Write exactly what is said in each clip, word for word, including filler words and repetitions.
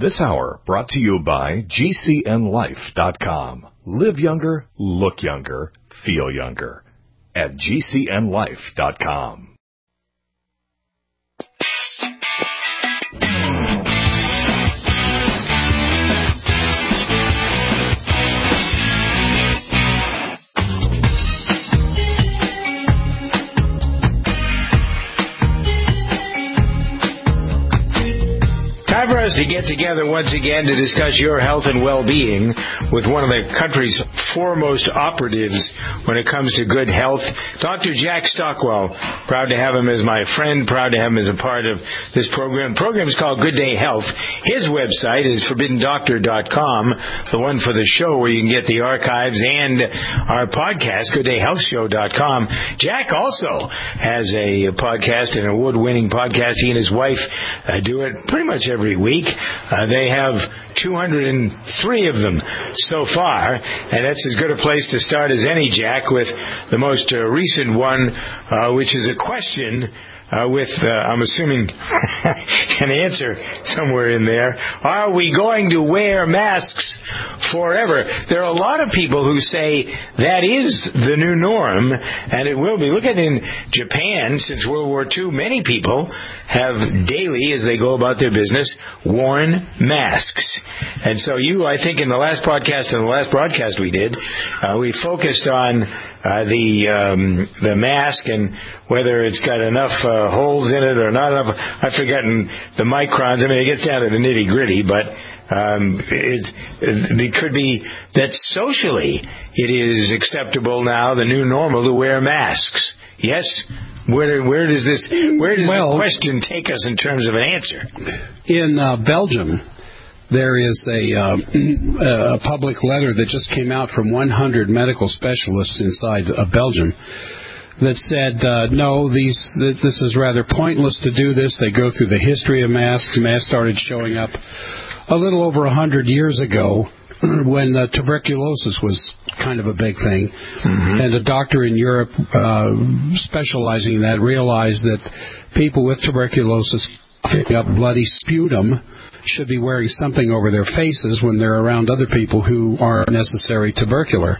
This hour brought to you by G C N life dot com. Live younger, look younger, feel younger at G C N life dot com. Time for us to get together once again to discuss your health and well-being with one of the country's foremost operatives when it comes to good health, Doctor Jack Stockwell. Proud to have him as my friend, proud to have him as a part of this program. The program is called Good Day Health. His website is forbidden doctor dot com, the one for the show where you can get the archives and our podcast, good day health show dot com. Jack also has a podcast, an award-winning podcast. He and his wife uh, do it pretty much every week. Uh, they have two hundred three of them so far, and that's as good a place to start as any, Jack, with the most uh, recent one, uh, which is a question uh, with, uh, I'm assuming, an answer somewhere in there. Are we going to wear masks forever? There are a lot of people who say that is the new norm, and it will be. Look at in Japan, since World War Two, many people have daily, as they go about their business, worn masks. And so you, I think in the last podcast and the last broadcast we did, uh, we focused on uh, the um, the mask and whether it's got enough uh, holes in it or not enough. I've forgotten the microns. I mean, it gets down to the nitty-gritty, but um, it, it could be that socially it is acceptable now, the new normal, to wear masks. Yes? Where where does this where does well, the question take us in terms of an answer? In uh, Belgium, there is a, uh, a public letter that just came out from one hundred medical specialists inside of Belgium that said, uh, no, these this is rather pointless to do this. They go through the history of masks. Masks started showing up a little over one hundred years ago, when uh, tuberculosis was kind of a big thing. Mm-hmm. And a doctor in Europe uh, specializing in that realized that people with tuberculosis picking up bloody sputum should be wearing something over their faces when they're around other people who are necessarily tubercular.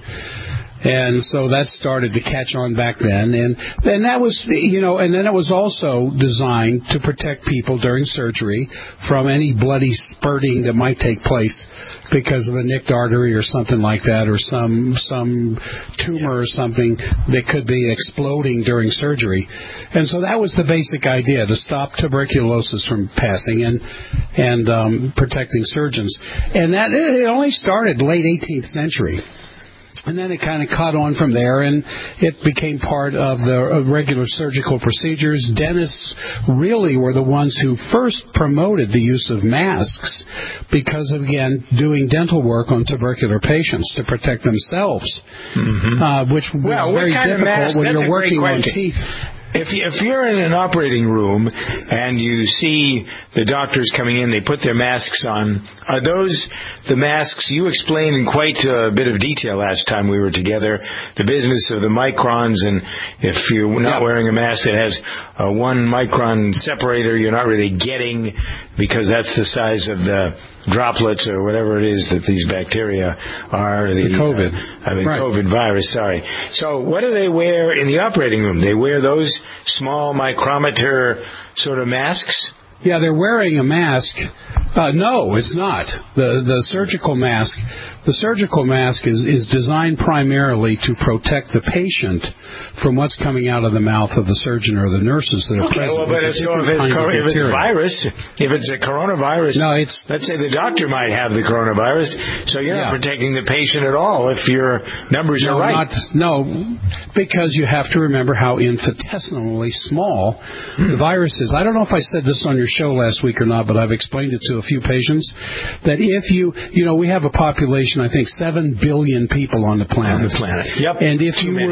And so that started to catch on back then. And then that was, you know, and then it was also designed to protect people during surgery from any bloody spurting that might take place because of a nicked artery or something like that, or some some tumor or something that could be exploding during surgery. And so that was the basic idea, to stop tuberculosis from passing and and um, protecting surgeons. And that it only started late eighteenth century. And then it kind of caught on from there, and it became part of the regular surgical procedures. Dentists really were the ones who first promoted the use of masks because of, again, doing dental work on tubercular patients to protect themselves, mm-hmm. uh, which was well, very difficult when you're working on teeth. If, you, if you're in an operating room and you see the doctors coming in, they put their masks on, are those the masks you explained in quite a bit of detail last time we were together, the business of the microns, and if you're not yeah. wearing a mask that has a one micron separator, you're not really getting, because that's the size of the droplets or whatever it is that these bacteria are. The, the COVID. Uh, I mean, right. COVID virus, sorry. So what do they wear in the operating room? They wear those small micrometer sort of masks? Yeah, they're wearing a mask. Uh, no, it's not. The the surgical mask, the surgical mask is, is designed primarily to protect the patient from what's coming out of the mouth of the surgeon or the nurses that are okay, present. Well, but if, so if, it's, if it's a virus, if it's a coronavirus, no, it's, let's say the doctor might have the coronavirus, so you're yeah. not protecting the patient at all if your numbers no, are right. Not, no, because you have to remember how infinitesimally small hmm. the virus is. I don't know if I said this on your show last week or not, but I've explained it to a few patients, that if you, you know, we have a population, I think, seven billion people on the planet. On the planet, yep. And if Too you many. were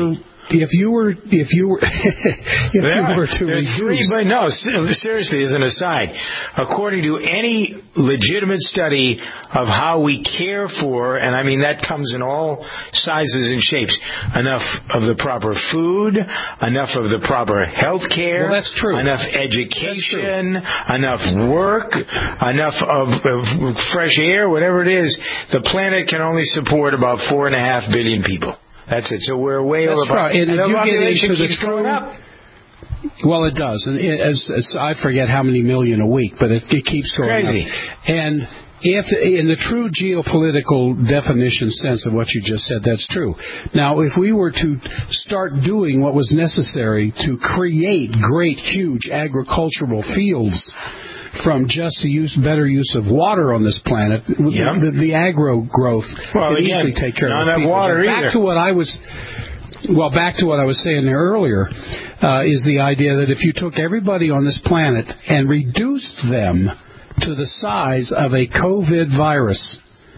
if you were if you were if there you are, were to reduce, three, but no, seriously, as an aside, according to any legitimate study of how we care for, and I mean that comes in all sizes and shapes, enough of the proper food, enough of the proper health care, well, that's true. enough education, enough work, enough of, of fresh air, whatever it is, the planet can only support about four and a half billion people. That's it. So we're way That's over. Right. And, and if the you get population into the keeps true, going up. Well, it does, and it, as, as I forget how many million a week, but it, it keeps going Crazy. up. And if, in the true geopolitical definition sense of what you just said, that's true. Now, if we were to start doing what was necessary to create great, huge agricultural fields from just the use, better use of water on this planet, Yep. the, the agro growth well, could again, easily take care not of those people. water But back either. to what I was, well, back to what I was saying there earlier, uh, is the idea that if you took everybody on this planet and reduced them to the size of a COVID virus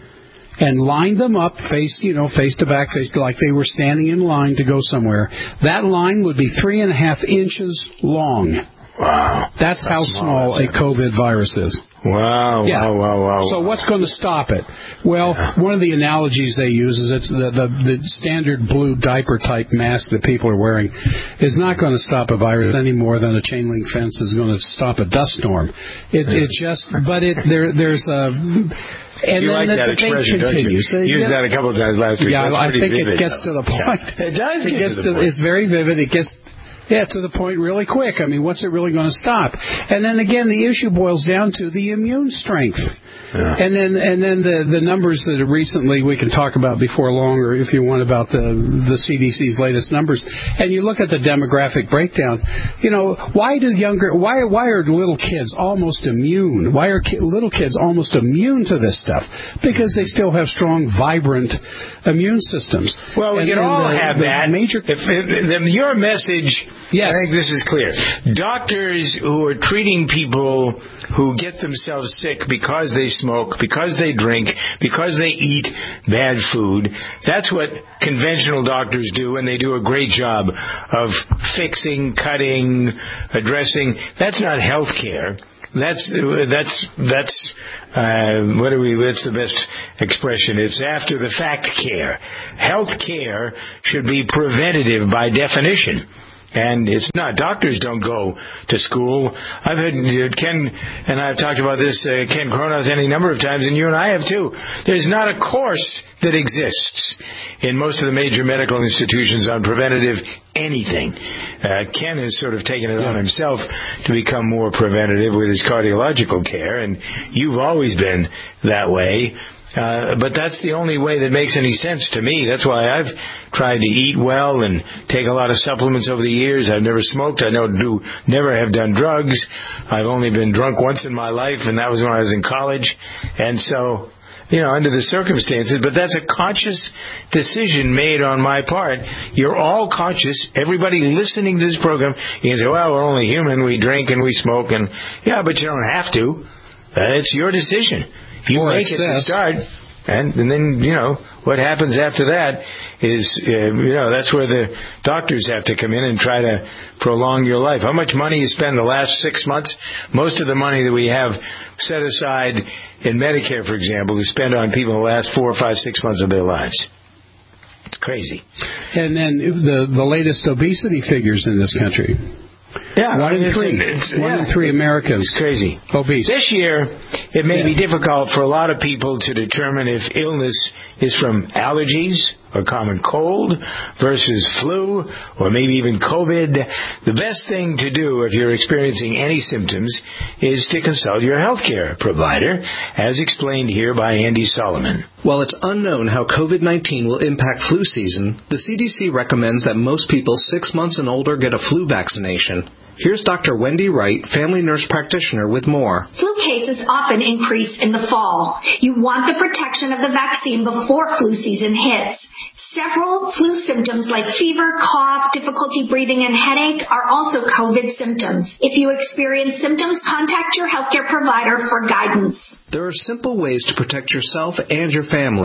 and lined them up face, you know, face to back, face to, like they were standing in line to go somewhere, that line would be three and a half inches long. Wow. That's, That's how small, small a COVID virus is. Wow, yeah. wow, wow, wow. So what's going to stop it? Well, yeah. one of the analogies they use is it's the, the, the standard blue diaper-type mask that people are wearing is not going to stop a virus any more than a chain link fence is going to stop a dust storm. It, it just, but it there there's a... And you then like the that debate expression, continues. don't you? You used that a couple of times last week. Yeah, That's I think vivid, it gets though. to the point. Yeah. It does it get gets to the to, point. It's very vivid. It gets... Yeah, to the point really quick. I mean, what's it really going to stop? And then again, the issue boils down to the immune strength. Yeah. And then and then the, the numbers that are recently we can talk about before long, or if you want, about the the C D C's latest numbers. And you look at the demographic breakdown. You know, why do younger why why are little kids almost immune? Why are ki- little kids almost immune to this stuff? Because they still have strong, vibrant immune systems. Well, we and, can and all the, have the that. Major. If, if, if your message. Yes. I think this is clear. Doctors who are treating people who get themselves sick because they smoke, because they drink, because they eat bad food, that's what conventional doctors do, and they do a great job of fixing, cutting, addressing. That's not health care. That's that's that's uh, what do we? What's the best expression? It's after the fact care. Health care should be preventative by definition. And it's not. Doctors don't go to school. I've heard uh, Ken and I have talked about this, uh, Ken Kronos, any number of times, and you and I have too. There's not a course that exists in most of the major medical institutions on preventative anything. Uh, Ken has sort of taken it on himself to become more preventative with his cardiological care, and you've always been that way. Uh, but that's the only way that makes any sense to me. That's why I've tried to eat well and take a lot of supplements over the years. I've never smoked. I know do never have done drugs. I've only been drunk once in my life, and that was when I was in college. And so, you know, under the circumstances, but that's a conscious decision made on my part. You're all conscious. Everybody listening to this program, you can say, well, we're only human. We drink and we smoke. And yeah, but you don't have to. Uh, it's your decision. You or make excess. it to start, and, and then, you know, what happens after that is, uh, you know, that's where the doctors have to come in and try to prolong your life. How much money you spend the last six months? Most of the money that we have set aside in Medicare, for example, is spent on people the last four, five, six months of their lives. It's crazy. And then the the latest obesity figures in this country. Yeah, one in it's, three. It's, one yeah, in three it's, Americans. It's crazy. Obese. This year, it may yeah. be difficult for a lot of people to determine if illness is from allergies or common cold versus flu or maybe even COVID. The best thing to do if you're experiencing any symptoms is to consult your healthcare provider, as explained here by Andy Solomon. While it's unknown how COVID nineteen will impact flu season, the C D C recommends that most people six months and older get a flu vaccination. Here's Doctor Wendy Wright, family nurse practitioner, with more. Flu cases often increase in the fall. You want the protection of the vaccine before flu season hits. Several flu symptoms like fever, cough, difficulty breathing, and headache are also COVID symptoms. If you experience symptoms, contact your healthcare provider for guidance. There are simple ways to protect yourself and your family.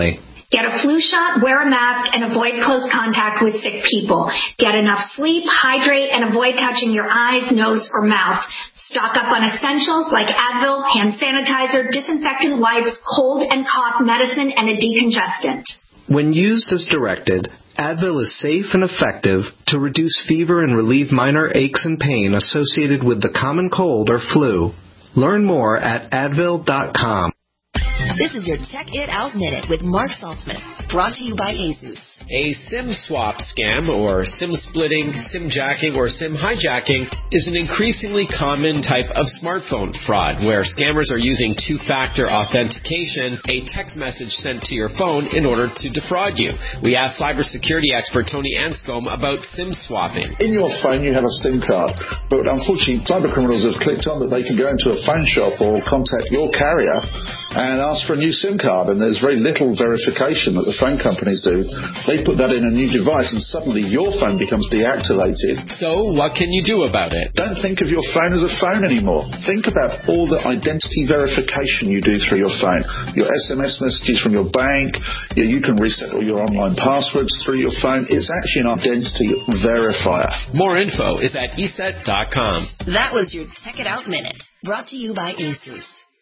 Get a flu shot, wear a mask, and avoid close contact with sick people. Get enough sleep, hydrate, and avoid touching your eyes, nose, or mouth. Stock up on essentials like Advil, hand sanitizer, disinfectant wipes, cold and cough medicine, and a decongestant. When used as directed, Advil is safe and effective to reduce fever and relieve minor aches and pain associated with the common cold or flu. Learn more at Advil dot com. This is your Check It Out Minute with Mark Saltzman, brought to you by ASUS. A SIM swap scam, or SIM splitting, SIM jacking, or SIM hijacking is an increasingly common type of smartphone fraud where scammers are using two-factor authentication, a text message sent to your phone, in order to defraud you. We asked cybersecurity expert Tony Anscombe about SIM swapping. In your phone you have a SIM card, but unfortunately cybercriminals have clicked on that they can go into a phone shop or contact your carrier and ask for a new SIM card, and there's very little verification that the phone companies do. They put that in a new device and suddenly your phone becomes deactivated. So what can you do about it? Don't think of your phone as a phone anymore. Think about all the identity verification you do through your phone. Your S M S messages from your bank, you can reset all your online passwords through your phone. It's actually an identity verifier. More info is at E S E T dot com. That was your Check It Out Minute, brought to you by ASUS.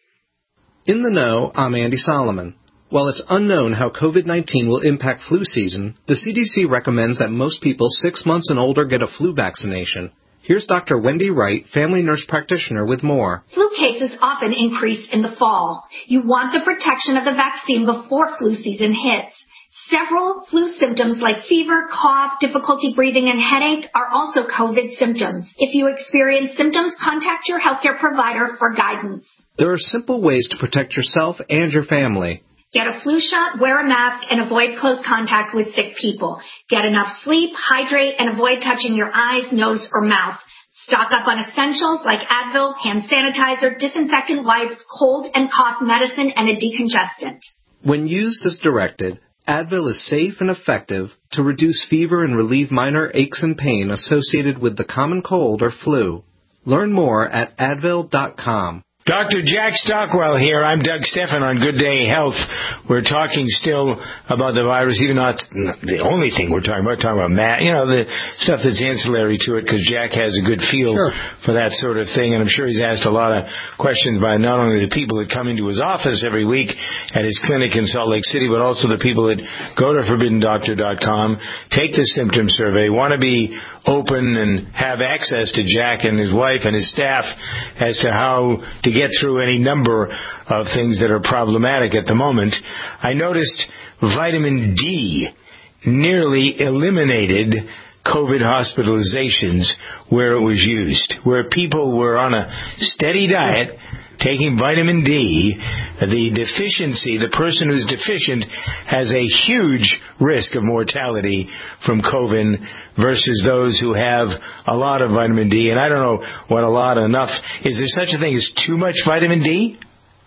In the know, I'm Andy Solomon. While it's unknown how COVID nineteen will impact flu season, the C D C recommends that most people six months and older get a flu vaccination. Here's Doctor Wendy Wright, family nurse practitioner, with more. Flu cases often increase in the fall. You want the protection of the vaccine before flu season hits. Several flu symptoms like fever, cough, difficulty breathing, and headache are also COVID symptoms. If you experience symptoms, contact your healthcare provider for guidance. There are simple ways to protect yourself and your family. Get a flu shot, wear a mask, and avoid close contact with sick people. Get enough sleep, hydrate, and avoid touching your eyes, nose, or mouth. Stock up on essentials like Advil, hand sanitizer, disinfectant wipes, cold and cough medicine, and a decongestant. When used as directed, Advil is safe and effective to reduce fever and relieve minor aches and pain associated with the common cold or flu. Learn more at Advil dot com. Doctor Jack Stockwell here. I'm Doug Stephan on Good Day Health. We're talking still about the virus, even though it's not the only thing we're talking about. We're talking about, ma- you know, the stuff that's ancillary to it, because Jack has a good feel Sure. for that sort of thing. And I'm sure he's asked a lot of questions by not only the people that come into his office every week at his clinic in Salt Lake City, but also the people that go to forbidden doctor dot com, take the symptom survey, want to be open and have access to Jack and his wife and his staff as to how to get through any number of things that are problematic at the moment. I noticed vitamin D nearly eliminated COVID hospitalizations where it was used, where people were on a steady diet taking vitamin D. The deficiency, the person who's deficient has a huge risk of mortality from COVID versus those who have a lot of vitamin D. And I don't know what a lot, enough. Is there such a thing as too much vitamin D?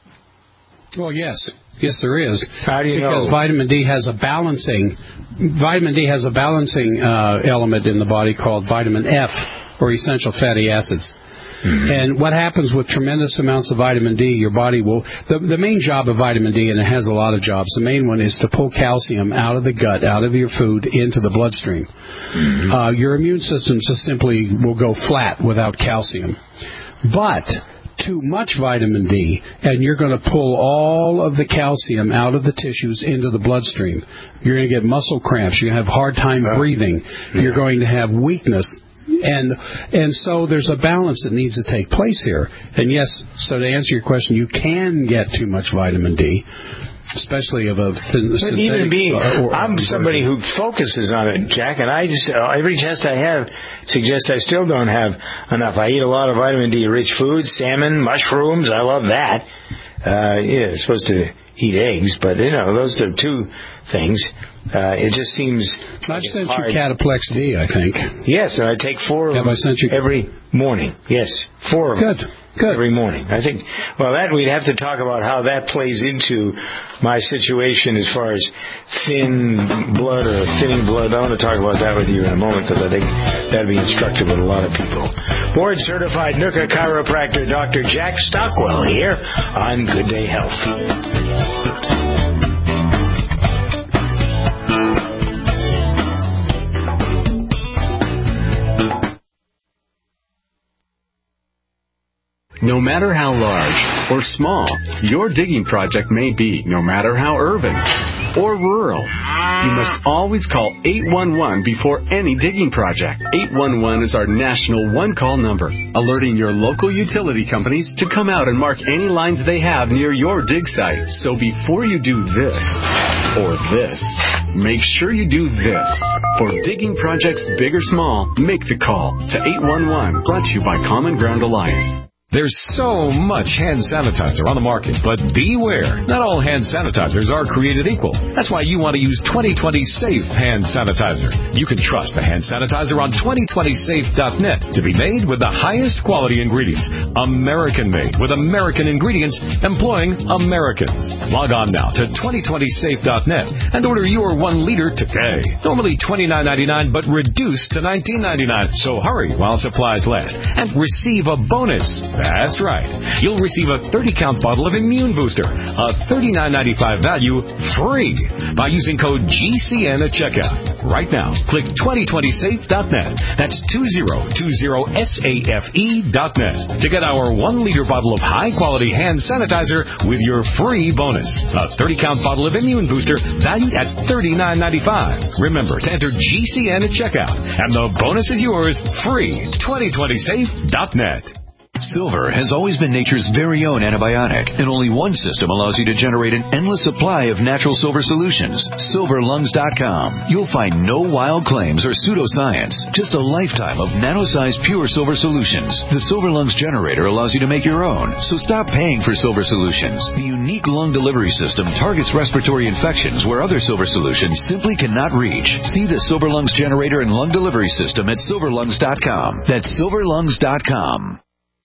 Well, yes. Yes, there is. How do you because know? Because vitamin D has a balancing, vitamin D has a balancing uh, element in the body called vitamin F, or essential fatty acids. Mm-hmm. And what happens with tremendous amounts of vitamin D, your body will, the, the main job of vitamin D, and it has a lot of jobs, the main one is to pull calcium out of the gut, out of your food, into the bloodstream. Mm-hmm. Uh, your immune system just simply will go flat without calcium. But too much vitamin D, and you're going to pull all of the calcium out of the tissues into the bloodstream. You're going to get muscle cramps. You're going to have a hard time breathing. Yeah. You're going to have weakness. And and so there's a balance that needs to take place here. And yes, so to answer your question, you can get too much vitamin D, especially of a thin, but synthetic. Even being, or, or, I'm somebody who focuses on it, Jack, and I just uh, every test I have suggests I still don't have enough. I eat a lot of vitamin D-rich foods, salmon, mushrooms. I love that. Uh, yeah, it's supposed to eat eggs, but you know those are two things. Uh, it just seems I sent you Cataplex D, I think. Yes, and I take four of Have them I sent you? every morning. Yes, four of Good. them Good. every morning. I think, well, that we'd have to talk about how that plays into my situation as far as thin blood or thinning blood. I want to talk about that with you in a moment because I think that'd be instructive with a lot of people. Board-certified N U C C A chiropractor Doctor Jack Stockwell here on Good Day Health. No matter how large or small your digging project may be, no matter how urban or rural, you must always call eight one one before any digging project. eight one one is our national one-call number, alerting your local utility companies to come out and mark any lines they have near your dig site. So before you do this or this, make sure you do this. For digging projects big or small, make the call to eight one one, brought to you by Common Ground Alliance. There's so much hand sanitizer on the market, but beware. Not all hand sanitizers are created equal. That's why you want to use twenty twenty Safe Hand Sanitizer. You can trust the hand sanitizer on twenty twenty safe dot net to be made with the highest quality ingredients. American-made with American ingredients employing Americans. Log on now to twenty twenty safe dot net and order your one liter today. Normally twenty-nine ninety-nine, but reduced to nineteen ninety-nine. So hurry while supplies last and receive a bonus. That's right. You'll receive a thirty count bottle of Immune Booster, a thirty-nine ninety-five value, free by using code G C N at checkout. Right now, click twenty twenty safe dot net. That's two zero two zero safe dot net to get our one liter bottle of high-quality hand sanitizer with your free bonus. A thirty count bottle of Immune Booster valued at thirty-nine ninety-five. Remember to enter G C N at checkout, and the bonus is yours free. twenty twenty safe dot net. Silver has always been nature's very own antibiotic, and only one system allows you to generate an endless supply of natural silver solutions. silver lungs dot com. You'll find no wild claims or pseudoscience, just a lifetime of nano-sized pure silver solutions. The Silver Lungs generator allows you to make your own, so stop paying for silver solutions. The unique lung delivery system targets respiratory infections where other silver solutions simply cannot reach. See the Silver Lungs generator and lung delivery system at silver lungs dot com. That's silver lungs dot com.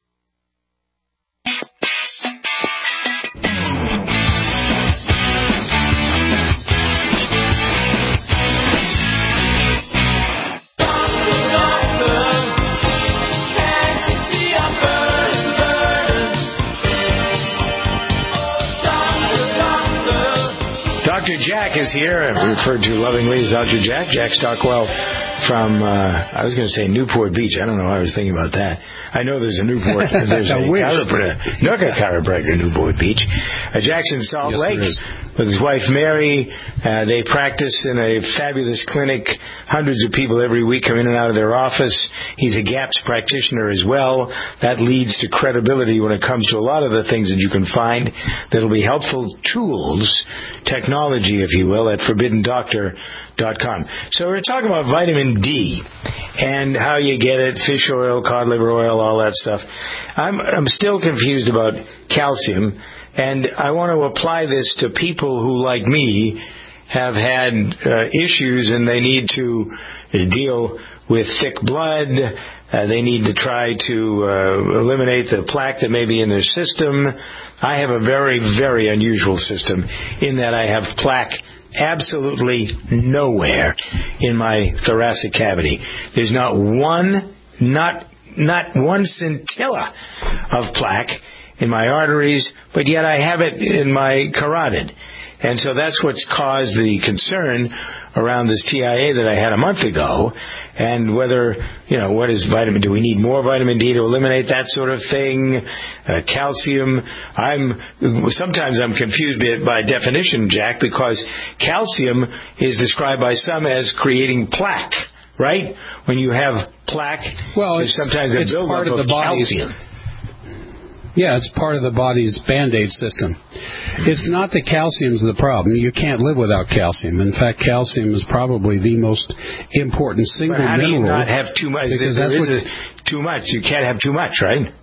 Doctor Jack is here, referred to lovingly as Doctor Jack, Jack Stockwell from, uh, I was going to say Newport Beach. I don't know why I was thinking about that. I know there's a Newport, there's a chiropractor, no, a chiropractor in Newport Beach. Uh, Jackson Salt yes, Lake with his wife Mary. Uh, they practice in a fabulous clinic. Hundreds of people every week come in and out of their office. He's a GAPS practitioner as well. That leads to credibility when it comes to a lot of the things that you can find that'll be helpful tools, technology, if you will, at forbidden doctor dot com. So we're talking about vitamin D and how you get it, fish oil, cod liver oil, all that stuff. I'm, I'm still confused about calcium, and I want to apply this to people who, like me, have had uh, issues and they need to deal with thick blood. Uh, they need to try to uh, eliminate the plaque that may be in their system. I have a very, very unusual system in that I have plaque absolutely nowhere in my thoracic cavity. There's not one, not not one scintilla of plaque in my arteries, but yet I have it in my carotid. And so that's what's caused the concern around this T I A that I had a month ago, and whether, you know, what is vitamin, do we need more vitamin D to eliminate that sort of thing? Uh, calcium, I'm, sometimes I'm confused by definition, Jack, because calcium is described by some as creating plaque, right? When you have plaque, well, it's, sometimes a it's buildup part of, of the body's, calcium. Yeah, it's part of the body's Band-Aid system. It's not the calcium's the problem. You can't live without calcium. In fact, calcium is probably the most important single but how mineral. Do you not have too much? Because there that's is what, a, too much. You can't have too much, right?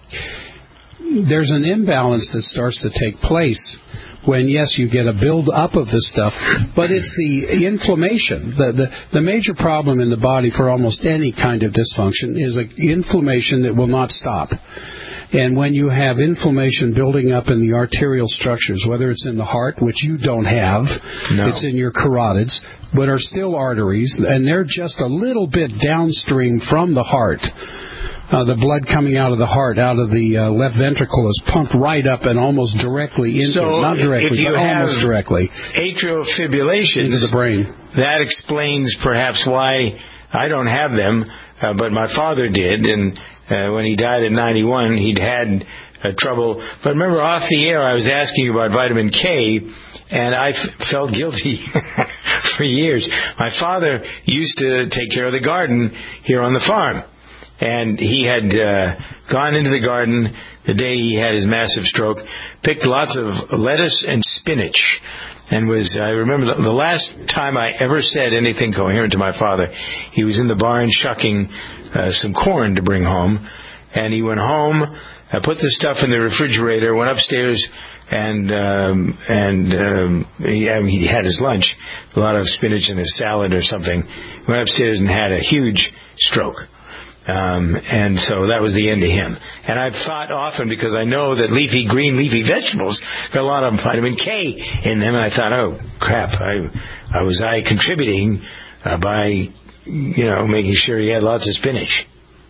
There's an imbalance that starts to take place when, yes, you get a build-up of this stuff, but it's the inflammation. The, the, the major problem in the body for almost any kind of dysfunction is an inflammation that will not stop. And when you have inflammation building up in the arterial structures, whether it's in the heart, which you don't have, no. It's in your carotids, but are still arteries, and they're just a little bit downstream from the heart. Uh, the blood coming out of the heart, out of the uh, left ventricle, is pumped right up and almost directly into, so not directly, if you but have almost directly, atrial fibrillation into the brain. That explains perhaps why I don't have them, uh, but my father did, and uh, when he died at ninety-one, he'd had uh, trouble. But remember, off the air, I was asking you about vitamin K, and I f- felt guilty for years. My father used to take care of the garden here on the farm, and he had uh, gone into the garden the day he had his massive stroke, picked lots of lettuce and spinach, and was, I remember the, the last time I ever said anything coherent to my father, he was in the barn shucking uh, some corn to bring home, and he went home, uh, put the stuff in the refrigerator, went upstairs, and um, and um, he, I mean, he had his lunch, a lot of spinach and a salad or something, went upstairs and had a huge stroke. Um, and so that was the end of him. And I've thought often, because I know that leafy green leafy vegetables got a lot of vitamin K in them, and I thought, oh crap, I, I was I contributing uh, by, you know, making sure he had lots of spinach.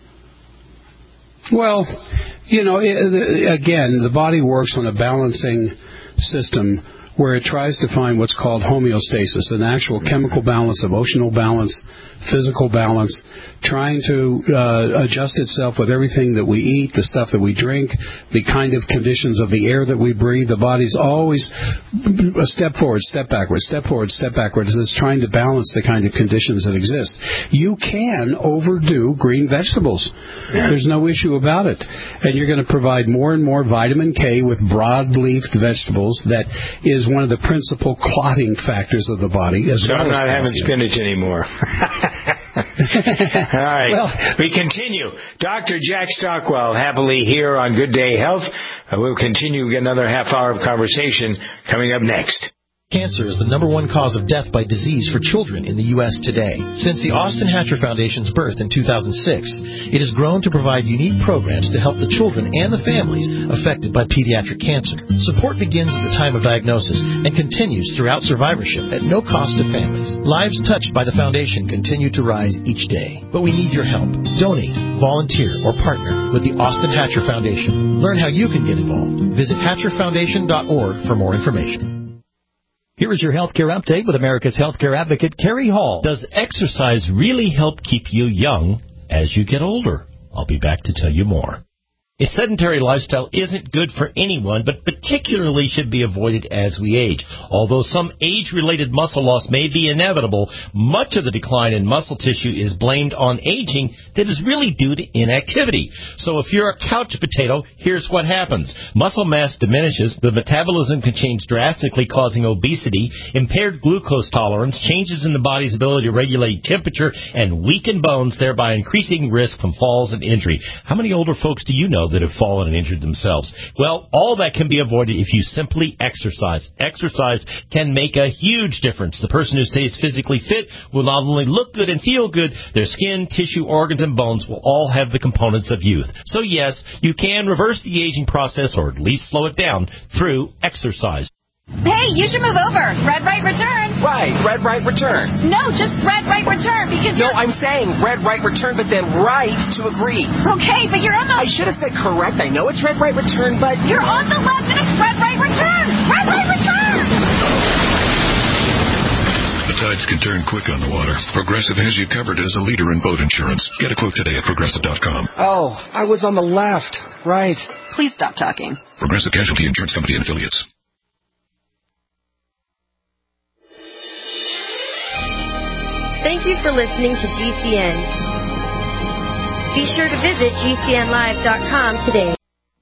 Well, you know, again, the body works on a balancing system where it tries to find what's called homeostasis, an actual chemical balance, emotional balance, physical balance, trying to uh, adjust itself with everything that we eat, the stuff that we drink, the kind of conditions of the air that we breathe. The body's always a step forward, step backward, step forward, step backward. It's trying to balance the kind of conditions that exist. You can overdo green vegetables. Yeah. There's no issue about it. And you're going to provide more and more vitamin K with broad-leafed vegetables that is one of the principal clotting factors of the body. As so well I'm not as having spinach anymore. All right. Well, we continue. Doctor Jack Stockwell, happily here on Good Day Health. Uh, we'll continue another half hour of conversation coming up next. Cancer is the number one cause of death by disease for children in the U S today. Since the Austin Hatcher Foundation's birth in two thousand six, it has grown to provide unique programs to help the children and the families affected by pediatric cancer. Support begins at the time of diagnosis and continues throughout survivorship at no cost to families. Lives touched by the foundation continue to rise each day. But we need your help. Donate, volunteer, or partner with the Austin Hatcher Foundation. Learn how you can get involved. Visit hatcher foundation dot org for more information. Here is your healthcare update with America's healthcare advocate, Carrie Hall. Does exercise really help keep you young as you get older? I'll be back to tell you more. A sedentary lifestyle isn't good for anyone, but particularly should be avoided as we age. Although some age-related muscle loss may be inevitable, much of the decline in muscle tissue is blamed on aging that is really due to inactivity. So if you're a couch potato, here's what happens. Muscle mass diminishes, the metabolism can change drastically, causing obesity, impaired glucose tolerance, changes in the body's ability to regulate temperature, and weaken bones, thereby increasing risk from falls and injury. How many older folks do you know that have fallen and injured themselves? Well, all that can be avoided if you simply exercise. Exercise can make a huge difference. The person who stays physically fit will not only look good and feel good, their skin, tissue, organs, and bones will all have the components of youth. So yes, you can reverse the aging process, or at least slow it down, through exercise. Hey, you should move over. Red Right Return. Right, Red Right Return. No, just Red Right Return because No, you're... I'm saying Red Right Return, but then right to agree. Okay, but you're on the... I should have said correct. I know it's Red Right Return, but... You're on the left and it's Red Right Return. Red Right Return. The tides can turn quick on the water. Progressive has you covered as a leader in boat insurance. Get a quote today at progressive dot com. Oh, I was on the left. Right. Please stop talking. Progressive Casualty Insurance Company and Affiliates. Thank you for listening to G C N. Be sure to visit G C N live dot com today.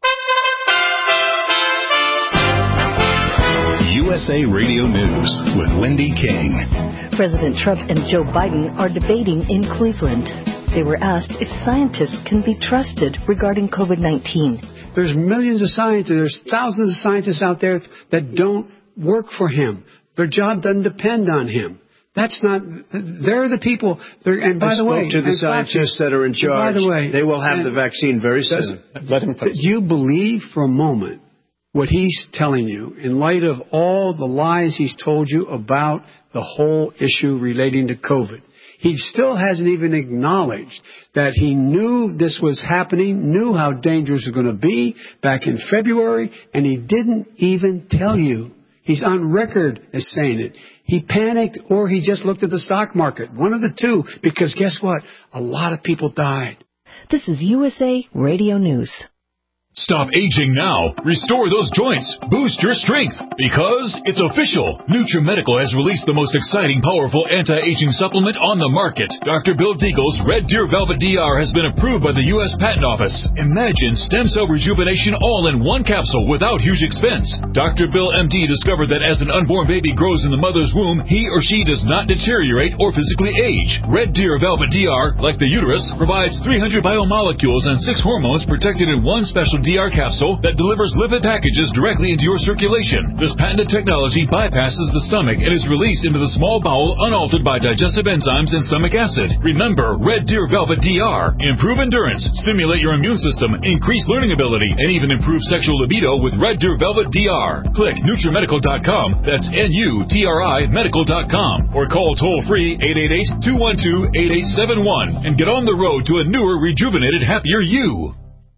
U S A Radio News with Wendy King. President Trump and Joe Biden are debating in Cleveland. They were asked if scientists can be trusted regarding COVID nineteen. There's millions of scientists, there's thousands of scientists out there that don't work for him. Their job doesn't depend on him. That's not, they're the people, and by I the way... spoke to the scientists that are in charge. By the way... They will have the vaccine very soon. Let him finish. You believe for a moment what he's telling you in light of all the lies he's told you about the whole issue relating to COVID. He still hasn't even acknowledged that he knew this was happening, knew how dangerous it was going to be back in February, and he didn't even tell you. He's on record as saying it. He panicked or he just looked at the stock market. One of the two, because guess what? A lot of people died. This is U S A Radio News. Stop aging now. Restore those joints. Boost your strength. Because it's official. NutriMedical has released the most exciting, powerful anti-aging supplement on the market. Doctor Bill Deagle's Red Deer Velvet D R has been approved by the U S Patent Office. Imagine stem cell rejuvenation all in one capsule without huge expense. Doctor Bill M D discovered that as an unborn baby grows in the mother's womb, he or she does not deteriorate or physically age. Red Deer Velvet D R, like the uterus, provides three hundred biomolecules and six hormones protected in one special D R capsule that delivers lipid packages directly into your circulation. This patented technology bypasses the stomach and is released into the small bowel unaltered by digestive enzymes and stomach acid. Remember, Red Deer Velvet D R. Improve endurance, stimulate your immune system, increase learning ability, and even improve sexual libido with Red Deer Velvet D R. Click NutriMedical dot com, that's N U T R I medical dot com, or call toll-free eight eight eight, two one two, eight eight seven one and get on the road to a newer, rejuvenated, happier you.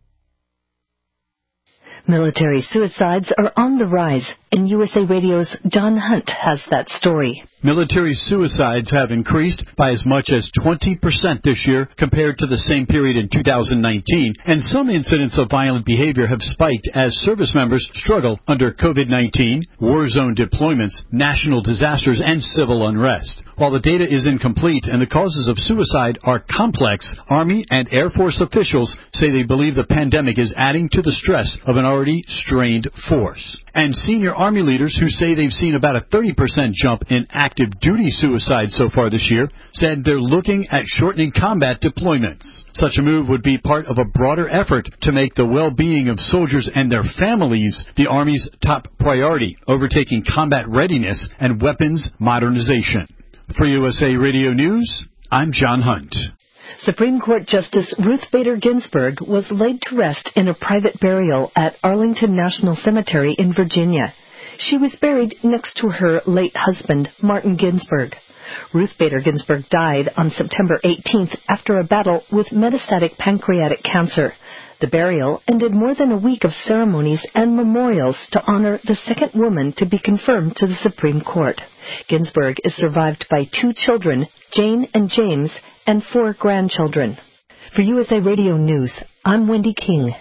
Military suicides are on the rise, and U S A Radio's John Hunt has that story. Military suicides have increased by as much as twenty percent this year compared to the same period in two thousand nineteen, and some incidents of violent behavior have spiked as service members struggle under COVID nineteen, war zone deployments, national disasters, and civil unrest. While the data is incomplete and the causes of suicide are complex, Army and Air Force officials say they believe the pandemic is adding to the stress of an already strained force. And senior Army leaders who say they've seen about a thirty percent jump in active duty suicides so far this year said they're looking at shortening combat deployments. Such a move would be part of a broader effort to make the well-being of soldiers and their families the Army's top priority, overtaking combat readiness and weapons modernization. For U S A Radio News, I'm John Hunt. Supreme Court Justice Ruth Bader Ginsburg was laid to rest in a private burial at Arlington National Cemetery in Virginia. She was buried next to her late husband, Martin Ginsburg. Ruth Bader Ginsburg died on September eighteenth after a battle with metastatic pancreatic cancer. The burial ended more than a week of ceremonies and memorials to honor the second woman to be confirmed to the Supreme Court. Ginsburg is survived by two children, Jane and James, and four grandchildren. For U S A Radio News, I'm Wendy King.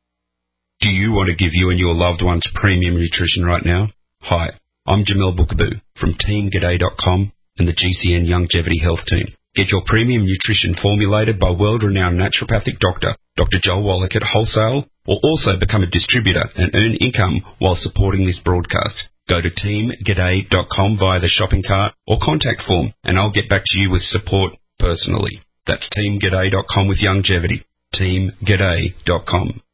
Do you want to give you and your loved ones premium nutrition right now? Hi, I'm Jamel Bookaboo from Team G'day dot com and the G C N Longevity Health Team. Get your premium nutrition formulated by world-renowned naturopathic doctor, Doctor Joel Wallach at Wholesale, or also become a distributor and earn income while supporting this broadcast. Go to Team G'day dot com via the shopping cart or contact form, and I'll get back to you with support personally. That's Team G'day dot com with longevity. Team G'day dot com.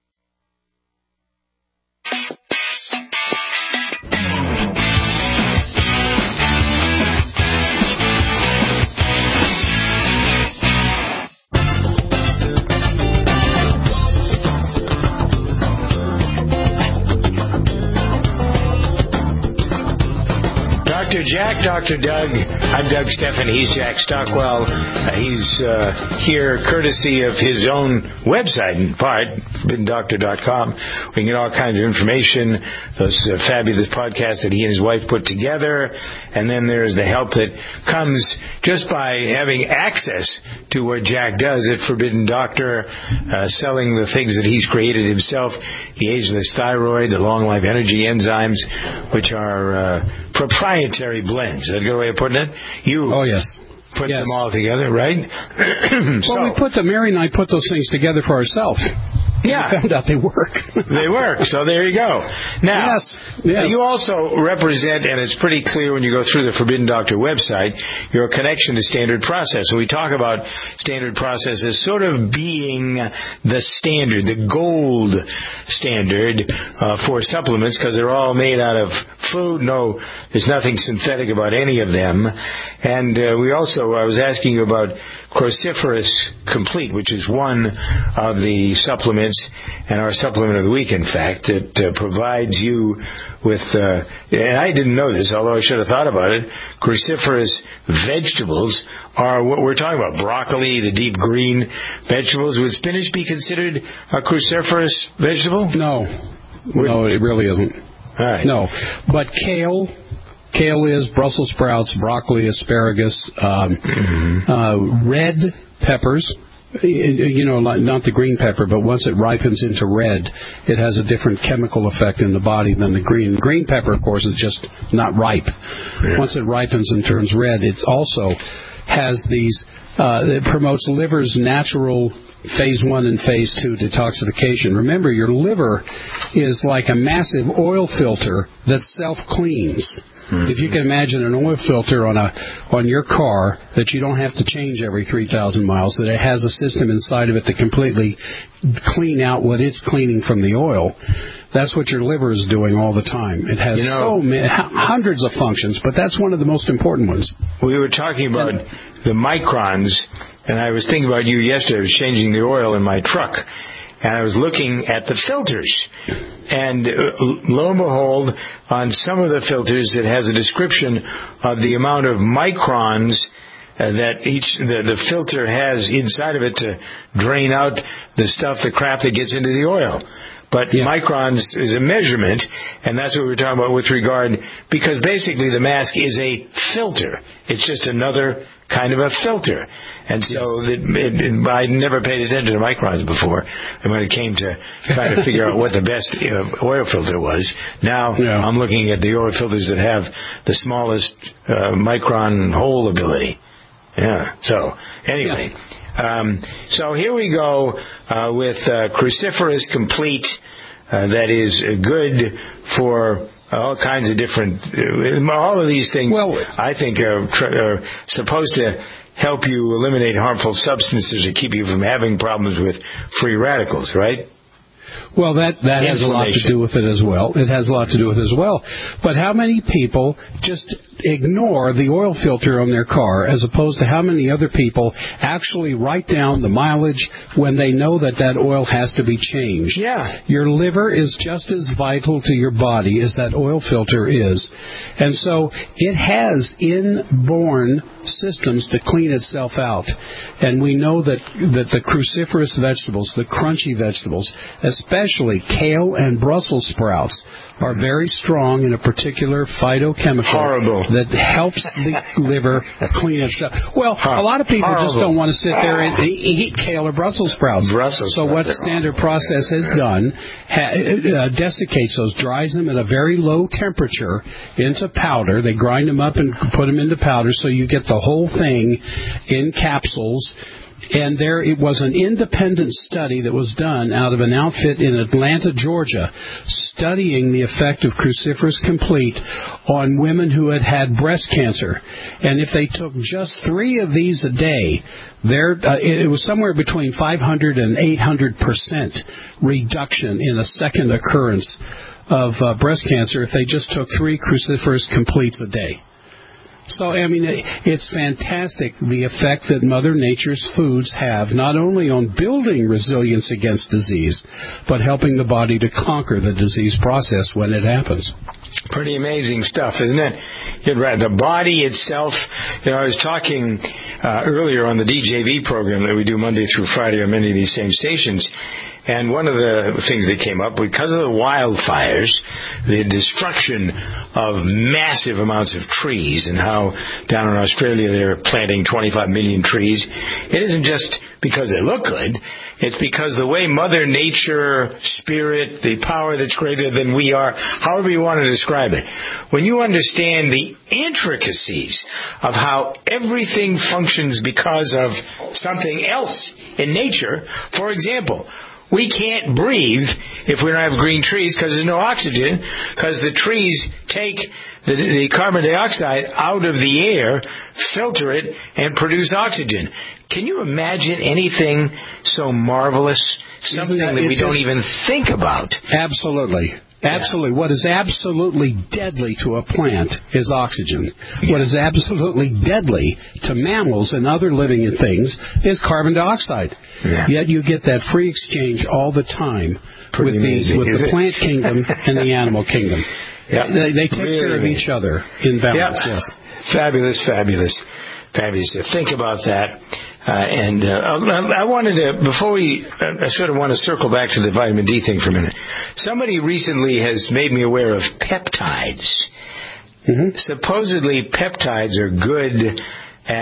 Doctor Jack, Doctor Doug. I'm Doug Steffen. He's Jack Stockwell. Uh, he's uh, here courtesy of his own website, in part, forbidden doctor dot com. We can get all kinds of information, those uh, fabulous podcasts that he and his wife put together, and then there's the help that comes just by having access to what Jack does at Forbidden Doctor, uh, selling the things that he's created himself, the ageless thyroid, the long-life energy enzymes, which are uh, proprietary blends. Is that a good way of putting it? You oh, yes. put yes. them all together, right? so, well, we put them, Mary and I put those things together for ourselves. Yeah. We found out they work. They work, so there you go. Now, yes. Yes. you also represent, and it's pretty clear when you go through the Forbidden Doctor website, your connection to Standard Process. So we talk about Standard Process as sort of being the standard, the gold standard uh, for supplements, because they're all made out of food. No, there's nothing synthetic about any of them. And uh, we also, I was asking you about Cruciferous Complete, which is one of the supplements, and our supplement of the week, in fact, that uh, provides you with, uh, and I didn't know this, although I should have thought about it, cruciferous vegetables are what we're talking about. Broccoli, the deep green vegetables. Would spinach be considered a cruciferous vegetable? No. Would, no, it really isn't. All right. No. But kale... Kale is, Brussels sprouts, broccoli, asparagus, um, mm-hmm. uh, red peppers, you know, not the green pepper, but once it ripens into red, it has a different chemical effect in the body than the green. Green pepper, of course, is just not ripe. Yeah. Once it ripens and turns red, it also has these, uh, it promotes liver's natural phase one and phase two detoxification. Remember, your liver is like a massive oil filter that self-cleans. Mm-hmm. If you can imagine an oil filter on a on your car that you don't have to change every three thousand miles, that it has a system inside of it to completely clean out what it's cleaning from the oil, that's what your liver is doing all the time. It has you know, so many, hundreds of functions, but that's one of the most important ones. We were talking about and, the microns, and I was thinking about you yesterday. I was changing the oil in my truck, and I was looking at the filters. And lo and behold, on some of the filters, it has a description of the amount of microns uh, that each the, the filter has inside of it to drain out the stuff, the crap that gets into the oil. But yeah. microns is a measurement, and that's what we were talking about with regard, because basically the mask is a filter. It's just another kind of a filter. And so yes. it, it, it, I never paid attention to microns before. And when it came to trying to figure out what the best uh, oil filter was, now yeah. I'm looking at the oil filters that have the smallest uh, micron hole ability. Yeah. So, anyway. Yeah. Um, so here we go uh, with uh, Cruciferous Complete. Uh, that is good for all kinds of different. Uh, all of these things, well, I think, are, tr- are supposed to help you eliminate harmful substances or keep you from having problems with free radicals, right? Well, that, that has a lot to do with it as well. It has a lot to do with it as well. But how many people just ignore the oil filter on their car as opposed to how many other people actually write down the mileage when they know that that oil has to be changed? Yeah. Your liver is just as vital to your body as that oil filter is. And so it has inborn systems to clean itself out. And we know that, that the cruciferous vegetables, the crunchy vegetables, especially kale and Brussels sprouts, are very strong in a particular phytochemical Horrible. that helps the liver clean itself. Well, a lot of people Horrible. just don't want to sit there and eat kale or Brussels sprouts. Brussels so what Standard Process has done, ha- uh, desiccates those, dries them at a very low temperature into powder. They grind them up and put them into powder so you get the whole thing in capsules. And there it was an independent study that was done out of an outfit in Atlanta, Georgia, studying the effect of Cruciferous Complete on women who had had breast cancer. And if they took just three of these a day, there uh, it was somewhere between five hundred and eight hundred percent reduction in a second occurrence of uh, breast cancer if they just took three Cruciferous Completes a day. So, I mean, it's fantastic the effect that Mother Nature's foods have, not only on building resilience against disease, but helping the body to conquer the disease process when it happens. Pretty amazing stuff, isn't it? You're right. The body itself, you know, I was talking uh, earlier on the D J V program that we do Monday through Friday on many of these same stations. And one of the things that came up, because of the wildfires, the destruction of massive amounts of trees, and how down in Australia they're planting twenty-five million trees, it isn't just because they look good. It's because the way Mother Nature, Spirit, the power that's greater than we are, however you want to describe it, when you understand the intricacies of how everything functions because of something else in nature, for example, we can't breathe if we don't have green trees because there's no oxygen, because the trees take the, the carbon dioxide out of the air, filter it, and produce oxygen. Can you imagine anything so marvelous, something that we don't even think about? Absolutely. Absolutely. Yeah. What is absolutely deadly to a plant is oxygen. Yeah. What is absolutely deadly to mammals and other living things is carbon dioxide. Yeah. Yet you get that free exchange all the time Pretty with, the, with the plant kingdom and the animal kingdom. Yeah. They, they take really care of each other in balance. Yeah. Yes. Fabulous, fabulous, fabulous. Think about that. Uh, and uh, I wanted to, before we, I sort of want to circle back to the vitamin D thing for a minute. Somebody recently has made me aware of peptides. Mm-hmm. Supposedly peptides are good at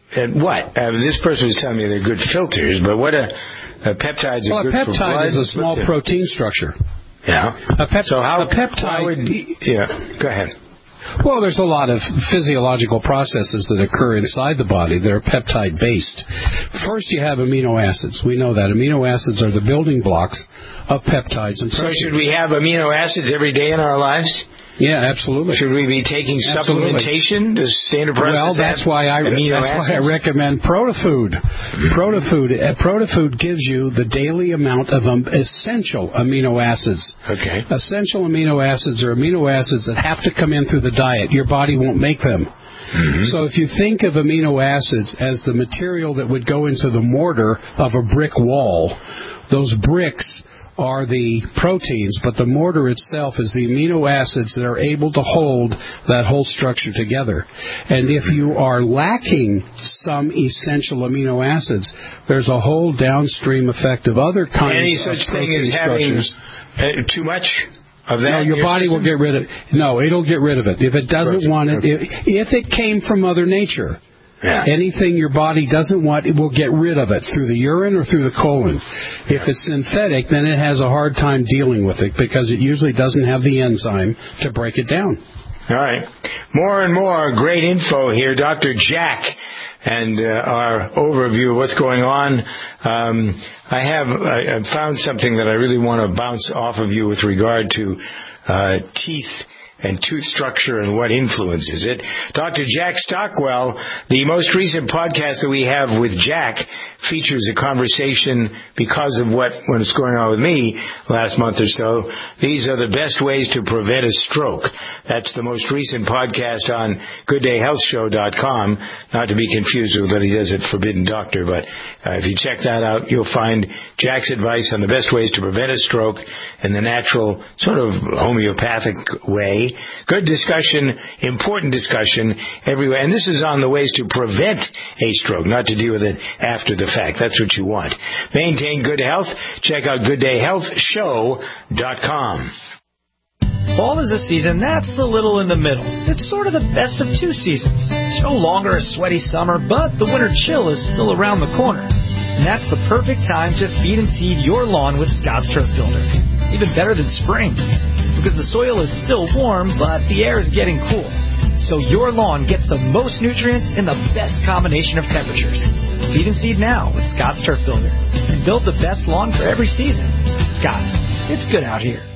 And what? Uh, this person was telling me they're good filters, but what a, a peptides are well, good a for blood? peptide is a small protein structure. Yeah. A pep- so how, a peptide... Would, yeah, go ahead. Well, there's a lot of physiological processes that occur inside the body that are peptide-based. First, you have amino acids. We know that. Amino acids are the building blocks of peptides and proteins. So should we have amino acids every day in our lives? Yeah, absolutely. Should we be taking absolutely. supplementation to standard process? Well, that's why I amino that's acids? why I recommend ProtoFood. ProtoFood uh, ProtoFood gives you the daily amount of um, essential amino acids. Okay. Essential amino acids are amino acids that have to come in through the diet. Your body won't make them. Mm-hmm. So if you think of amino acids as the material that would go into the mortar of a brick wall, those bricks are the proteins, but the mortar itself is the amino acids that are able to hold that whole structure together. And if you are lacking some essential amino acids, there's a whole downstream effect of other kinds Any of such protein thing as having uh, too much of that? No, your, your body system? will get rid of it. No, it'll get rid of it. If it doesn't want it, if, if it came from Mother Nature, yeah. anything your body doesn't want, it will get rid of it through the urine or through the colon. If it's synthetic, then it has a hard time dealing with it because it usually doesn't have the enzyme to break it down. All right. More and more great info here. Doctor Jack and uh, our overview of what's going on. Um, I have I, I found something that I really want to bounce off of you with regard to uh, teeth and tooth structure and what influences it. Doctor Jack Stockwell, the most recent podcast that we have with Jack features a conversation because of what was going on with me last month or so. These are the best ways to prevent a stroke. That's the most recent podcast on good day health show dot com, not to be confused with what he does at Forbidden Doctor, but uh, if you check that out, you'll find Jack's advice on the best ways to prevent a stroke in the natural, sort of homeopathic way. Good discussion, important discussion everywhere. And this is on the ways to prevent a stroke, not to deal with it after the fact. That's what you want. Maintain good health. Check out good day health show dot com. Fall is a season that's a little in the middle. It's sort of the best of two seasons. It's no longer a sweaty summer, but the winter chill is still around the corner. And that's the perfect time to feed and seed your lawn with Scott's Turf Builder. Even better than spring, because the soil is still warm, but the air is getting cool. So your lawn gets the most nutrients in the best combination of temperatures. Feed and seed now with Scott's Turf Builder. And build the best lawn for every season. Scott's. It's good out here.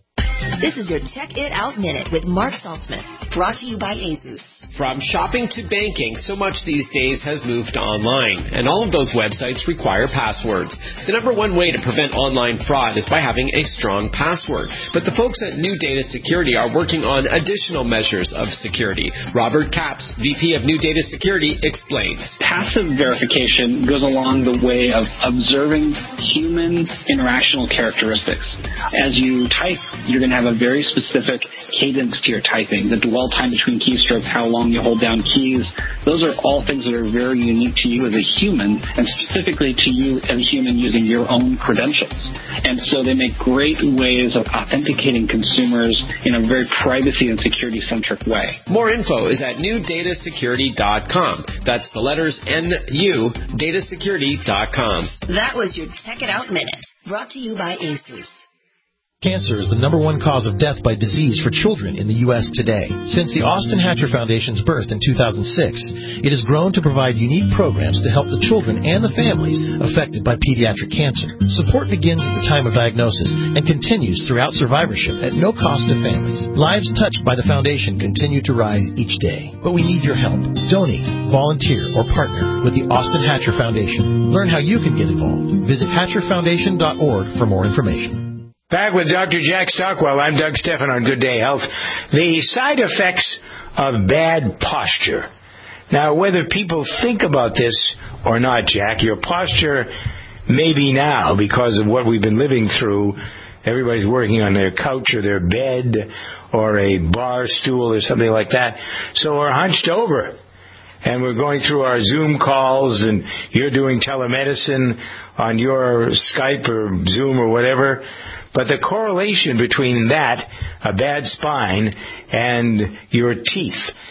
This is your Check It Out Minute with Mark Saltzman, brought to you by ASUS. From shopping to banking, so much these days has moved online, and all of those websites require passwords. The number one way to prevent online fraud is by having a strong password. But the folks at New Data Security are working on additional measures of security. Robert Capps, V P of New Data Security, explains. Passive verification goes along the way of observing human interactional characteristics. As you type, you're going to have a very specific cadence to your typing, the dwell time between keystrokes, how long you hold down keys. Those are all things that are very unique to you as a human, and specifically to you as a human using your own credentials. And so they make great ways of authenticating consumers in a very privacy and security-centric way. More info is at new data security dot com. That's the letters N U, data security dot com. That was your Check It Out Minute, brought to you by ASUS. Cancer is the number one cause of death by disease for children in the U S today. Since the Austin Hatcher Foundation's birth in two thousand six, it has grown to provide unique programs to help the children and the families affected by pediatric cancer. Support begins at the time of diagnosis and continues throughout survivorship at no cost to families. Lives touched by the foundation continue to rise each day. But we need your help. Donate, volunteer, or partner with the Austin Hatcher Foundation. Learn how you can get involved. Visit hatcher foundation dot org for more information. Back with Doctor Jack Stockwell. I'm Doug Stephan on Good Day Health. The side effects of bad posture. Now, whether people think about this or not, Jack, your posture maybe now, because of what we've been living through, everybody's working on their couch or their bed or a bar stool or something like that, so we're hunched over. And we're going through our Zoom calls, and you're doing telemedicine on your Skype or Zoom or whatever. But the correlation between that, a bad spine, and your teeth.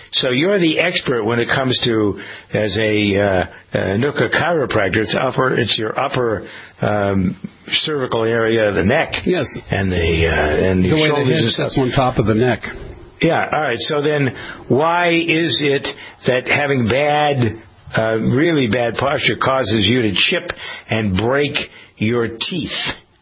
So you're the expert when it comes to, as a, uh, a N U C C A chiropractor, it's upper, it's your upper um, cervical area of the neck. Yes. And the uh, and the your way shoulders the head and stuff. sits on top of the neck. Yeah. All right. So then, why is it that having bad, uh, really bad posture causes you to chip and break your teeth?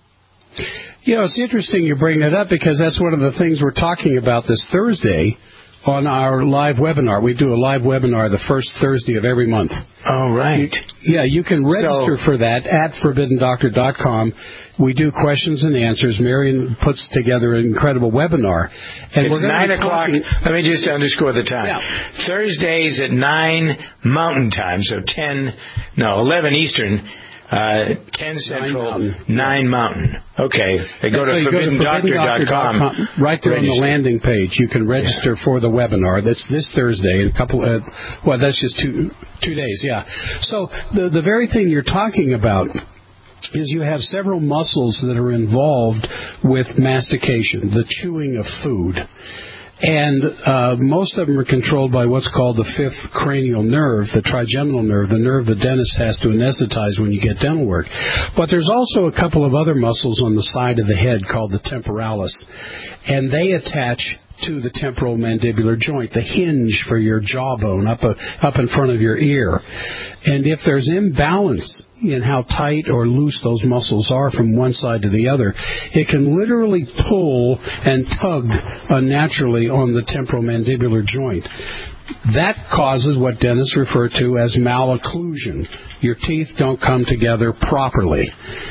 You know, it's interesting you bring that up because that's one of the things we're talking about this Thursday on our live webinar. We do a live webinar the first Thursday of every month. Oh, right. Yeah, you can register so, for that at forbidden doctor dot com. We do questions and answers. Marion puts together an incredible webinar. And it's we're nine o'clock. Talking... Let me just underscore the time. Yeah. Thursdays at nine Mountain Time, so ten, no, eleven Eastern. Uh, ten Central, nine Mountain. nine Mountain. Okay. They go, to so forbidden doctor dot com. Right there register. On the landing page, you can register yeah. for the webinar. That's this Thursday. In a couple. Uh, well, that's just two two days. Yeah. So the the very thing you're talking about is you have several muscles that are involved with mastication, the chewing of food. And uh, most of them are controlled by what's called the fifth cranial nerve, the trigeminal nerve, the nerve the dentist has to anesthetize when you get dental work. But there's also a couple of other muscles on the side of the head called the temporalis, and they attach to the temporal mandibular joint, the hinge for your jawbone up a, up in front of your ear. And if there's imbalance in how tight or loose those muscles are from one side to the other, it can literally pull and tug unnaturally on the temporal mandibular joint. That causes what dentists refer to as malocclusion. Your teeth don't come together properly.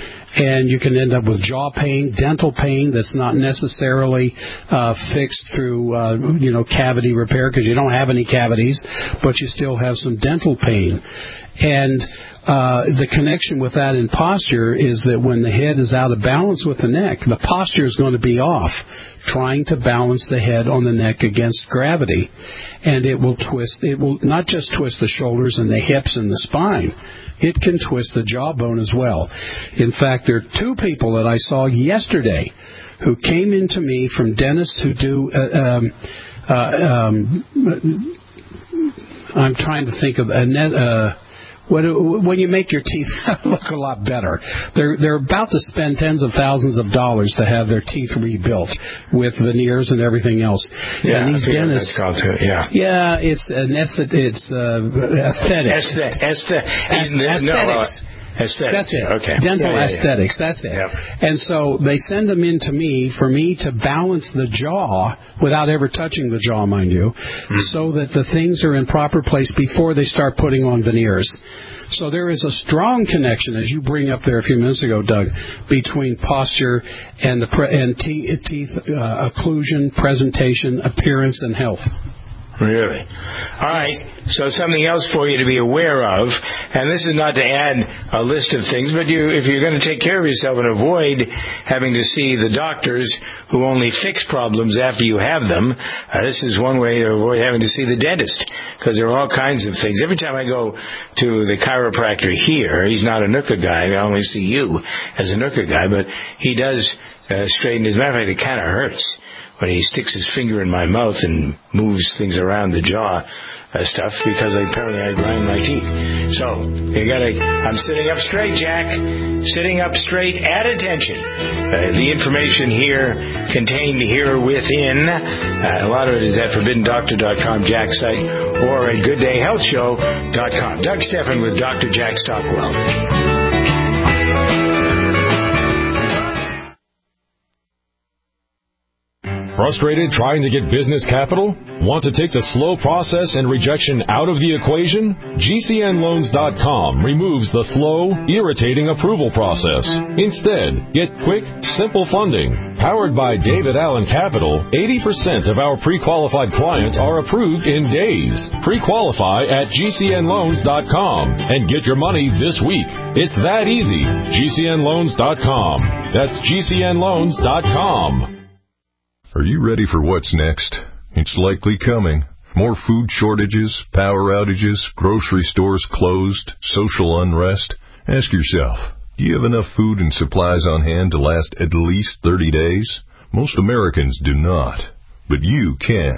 And you can end up with jaw pain, dental pain that's not necessarily uh, fixed through, uh, you know, cavity repair because you don't have any cavities, but you still have some dental pain. And uh, the connection with that in posture is that when the head is out of balance with the neck, the posture is going to be off, trying to balance the head on the neck against gravity. And it will twist, it will not just twist the shoulders and the hips and the spine, it can twist the jawbone as well. In fact, there are two people that I saw yesterday who came into me from dentists who do, uh, um, uh, um, I'm trying to think of, a net, uh, When, when you make your teeth look a lot better, they're they're about to spend tens of thousands of dollars to have their teeth rebuilt with veneers and everything else. Yeah, and these dentists, that's called too. Yeah, yeah, it's an aesthet, it's uh, aesthetics. Aesthet, aesthet, aesthetics. No, well, Aesthetics. That's it. Okay. Dental yeah, yeah, aesthetics. Yeah. That's it. Yep. And so they send them in to me for me to balance the jaw without ever touching the jaw, mind you, mm. so that the things are in proper place before they start putting on veneers. So there is a strong connection, as you bring up there a few minutes ago, Doug, between posture and the pre- and te- teeth uh, occlusion, presentation, appearance, and health. Really? All right. So something else for you to be aware of, and this is not to add a list of things, but you, if you're going to take care of yourself and avoid having to see the doctors who only fix problems after you have them, uh, this is one way to avoid having to see the dentist, because there are all kinds of things. Every time I go to the chiropractor here, he's not a N U C C A guy. I only see you as a N U C C A guy, but he does uh, straighten. As a matter of fact, it kind of hurts when he sticks his finger in my mouth and moves things around the jaw uh, stuff, because I, apparently I grind my teeth. So, you gotta, I'm sitting up straight, Jack. Sitting up straight, at attention. Uh, the information here contained here within, uh, a lot of it is at forbidden doctor dot com, Jack's site, or at good day health show dot com. Doug Stephan with Doctor Jack Stockwell. Frustrated trying to get business capital? Want to take the slow process and rejection out of the equation? G C N loans dot com removes the slow, irritating approval process. Instead, get quick, simple funding. Powered by David Allen Capital, eighty percent of our pre-qualified clients are approved in days. Pre-qualify at G C N loans dot com and get your money this week. It's that easy. G C N loans dot com. That's G C N loans dot com. Are you ready for what's next? It's likely coming. More food shortages, power outages, grocery stores closed, social unrest. Ask yourself, do you have enough food and supplies on hand to last at least thirty days? Most Americans do not, but you can.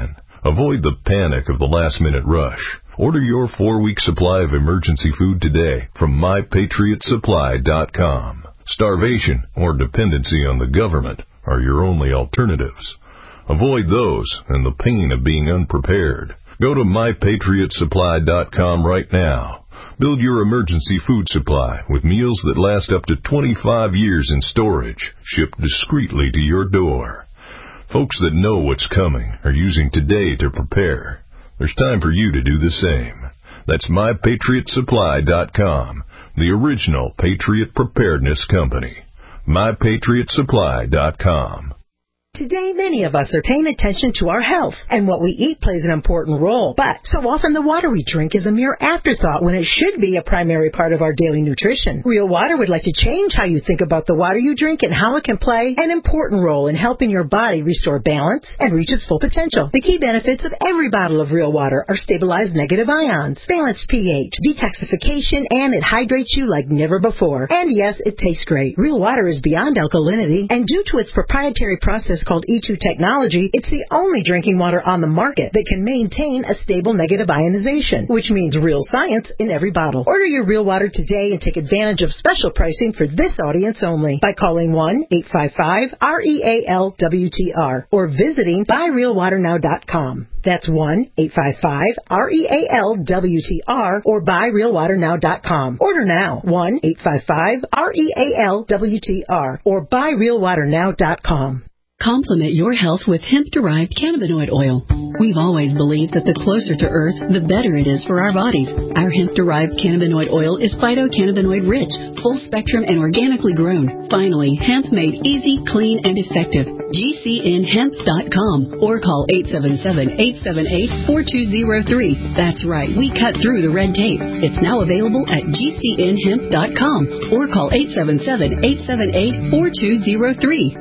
Avoid the panic of the last-minute rush. Order your four-week supply of emergency food today from my patriot supply dot com. Starvation or dependency on the government are your only alternatives. Avoid those and the pain of being unprepared. Go to my patriot supply dot com right now. Build your emergency food supply with meals that last up to twenty-five years in storage, shipped discreetly to your door. Folks that know what's coming are using today to prepare. There's time for you to do the same. That's my patriot supply dot com, the original Patriot Preparedness Company. my patriot supply dot com. Today, many of us are paying attention to our health, and what we eat plays an important role. But so often the water we drink is a mere afterthought when it should be a primary part of our daily nutrition. Real Water would like to change how you think about the water you drink and how it can play an important role in helping your body restore balance and reach its full potential. The key benefits of every bottle of Real Water are stabilized negative ions, balanced pH, detoxification, and it hydrates you like never before. And yes, it tastes great. Real Water is beyond alkalinity, and due to its proprietary process called E two technology, it's the only drinking water on the market that can maintain a stable negative ionization, which means real science in every bottle. Order your Real Water today and take advantage of special pricing for this audience only by calling one eight five five R E A L W T R or visiting buy real water now dot com. That's one eight five five R E A L W T R or buy real water now dot com. Order now, one eight five five R E A L W T R or buy real water now dot com. Complement your health with hemp-derived cannabinoid oil. We've always believed that the closer to Earth, the better it is for our bodies. Our hemp-derived cannabinoid oil is phytocannabinoid-rich, full-spectrum, and organically grown. Finally, hemp made easy, clean, and effective. G C N hemp dot com or call eight seven seven, eight seven eight, four two zero three. That's right, we cut through the red tape. It's now available at G C N hemp dot com or call eight seven seven, eight seven eight, four two zero three.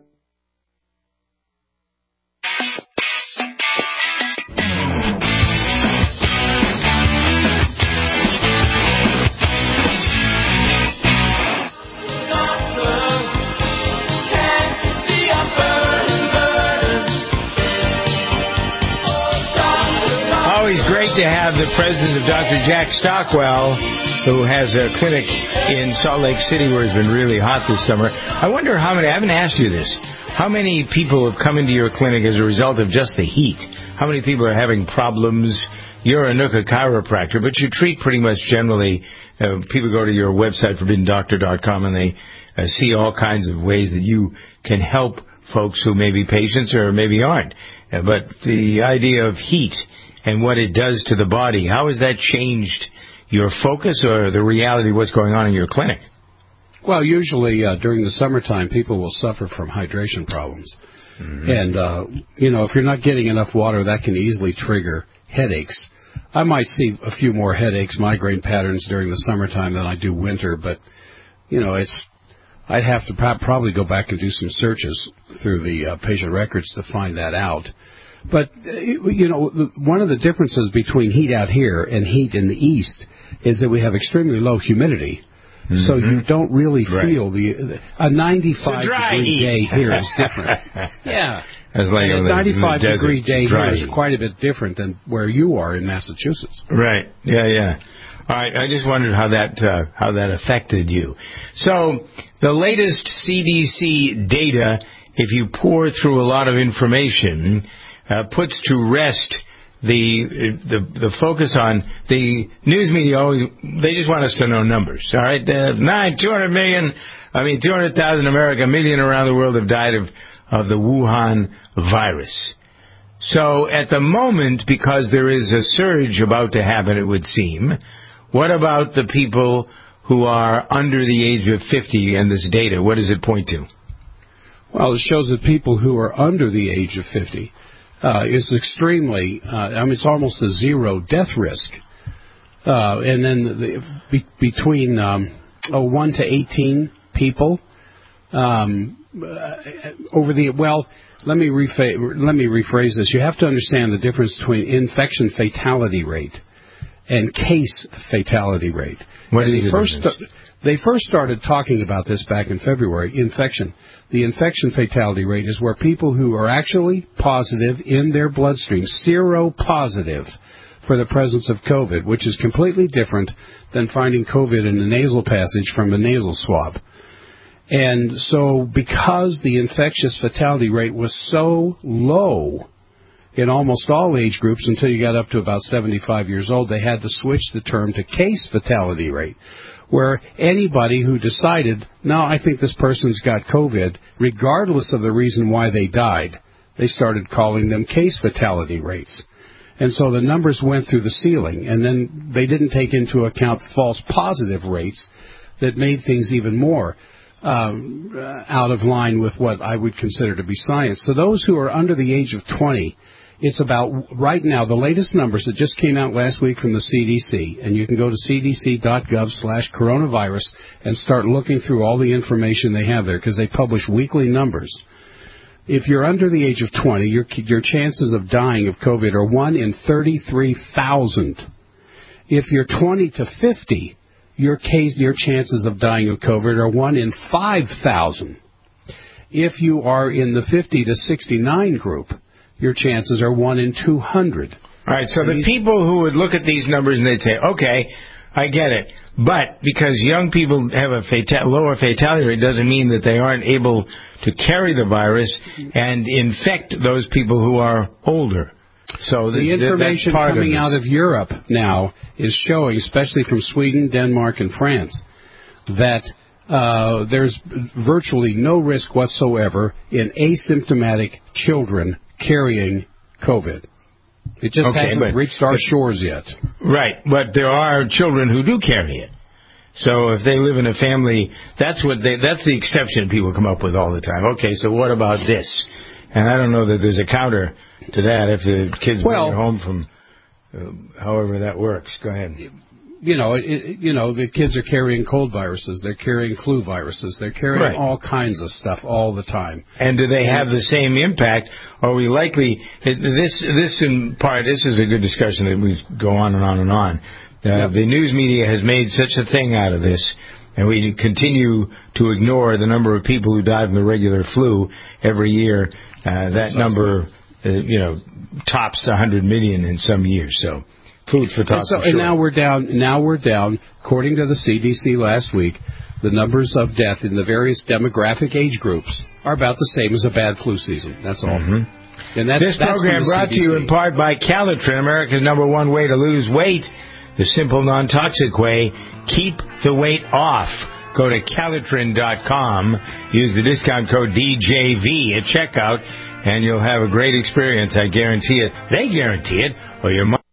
To have the president of Doctor Jack Stockwell, who has a clinic in Salt Lake City where it's been really hot this summer. I wonder how many, I haven't asked you this, how many people have come into your clinic as a result of just the heat? How many people are having problems? You're a Nooka chiropractor, but you treat pretty much generally, uh, people go to your website, forbidden doctor dot com, and they uh, see all kinds of ways that you can help folks who may be patients or maybe aren't. Uh, but the idea of heat and what it does to the body, how has that changed your focus or the reality of what's going on in your clinic? Well, usually uh, during the summertime, people will suffer from hydration problems. Mm-hmm. And, uh, you know, if you're not getting enough water, that can easily trigger headaches. I might see a few more headaches, migraine patterns during the summertime than I do winter, but, you know, it's I'd have to probably go back and do some searches through the uh, patient records to find that out. But, you know, one of the differences between heat out here and heat in the east is that we have extremely low humidity. Mm-hmm. So you don't really feel right. the a ninety-five degree day here is different. Yeah. As like a ninety-five degree day dry. Here is quite a bit different than where you are in Massachusetts. Right. Yeah, yeah. All right. I just wondered how that uh, how that affected you. So the latest C D C data, if you pour through a lot of information, Uh, puts to rest the, the the focus on the news media. Always, they just want us to know numbers. All right, uh, nine, two hundred million. I mean, two hundred thousand America, a million around the world have died of of the Wuhan virus. So at the moment, because there is a surge about to happen, it would seem. What about the people who are under the age of fifty? And this data, what does it point to? Well, it shows that people who are under the age of fifty. Uh, is extremely, uh, I mean, it's almost a zero death risk. Uh, and then the, be, between um, oh, one to eighteen people um, uh, over the, well, let me, refa- let me rephrase this. You have to understand the difference between infection fatality rate and case fatality rate. What and is the the first, difference? They first started talking about this back in February, infection. The infection fatality rate is where people who are actually positive in their bloodstream, seropositive for the presence of COVID, which is completely different than finding COVID in the nasal passage from a nasal swab. And so because the infectious fatality rate was so low in almost all age groups until you got up to about seventy-five years old, they had to switch the term to case fatality rate, where anybody who decided, no, I think this person's got COVID, regardless of the reason why they died, they started calling them case fatality rates. And so the numbers went through the ceiling, and then they didn't take into account false positive rates that made things even more um, out of line with what I would consider to be science. So those who are under the age of twenty, it's about, right now, the latest numbers that just came out last week from the C D C, and you can go to c d c dot gov slash coronavirus and start looking through all the information they have there, because they publish weekly numbers. If you're under the age of twenty, your your chances of dying of COVID are one in thirty-three thousand. If you're twenty to fifty, your case your chances of dying of COVID are one in five thousand. If you are in the fifty to sixty-nine group, your chances are one in two hundred. All right, so the people who would look at these numbers and they'd say, okay, I get it. But because young people have a fata- lower fatality rate doesn't mean that they aren't able to carry the virus and infect those people who are older. So the th- information that's part coming of out of Europe now is showing, especially from Sweden, Denmark, and France, that uh, there's virtually no risk whatsoever in asymptomatic children carrying COVID. It just okay, hasn't but, reached our but, shores yet. Right, but there are children who do carry it. So if they live in a family, that's what they, that's the exception people come up with all the time. Okay, so what about this? And I don't know that there's a counter to that if the kids well, bring it home from uh, however that works. Go ahead. You know, it, you know, the kids are carrying cold viruses. They're carrying flu viruses. They're carrying right. all kinds of stuff all the time. And do they have the same impact? Are we likely this? This in part. This is a good discussion that we go on and on and on. Uh, yep. The news media has made such a thing out of this, and we continue to ignore the number of people who die from the regular flu every year. Uh, that That's number, uh, you know, tops one hundred million in some years. So. Food for thought. And, so, for and sure. now we're down. Now we're down. According to the C D C last week, the numbers of death in the various demographic age groups are about the same as a bad flu season. That's all. Mm-hmm. And that's, this that's program brought C D C. to you in part by Calitrin, America's number one way to lose weight. The simple, non-toxic way. Keep the weight off. Go to Calitrin dot com. Use the discount code D J V at checkout, and you'll have a great experience. I guarantee it. They guarantee it, or your money.